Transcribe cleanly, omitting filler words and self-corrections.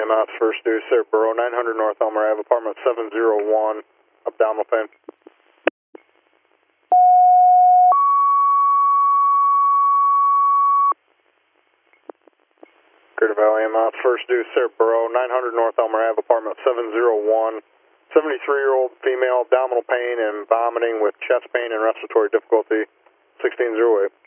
EMS, first due, Sarah Burrow, 900 North Elmer Ave, apartment 701, abdominal pain. Greater Valley EMS, first due, Sarah Burrow, 900 North Elmer Ave, apartment 701, 73-year-old female, abdominal pain and vomiting with chest pain and respiratory difficulty, 1608.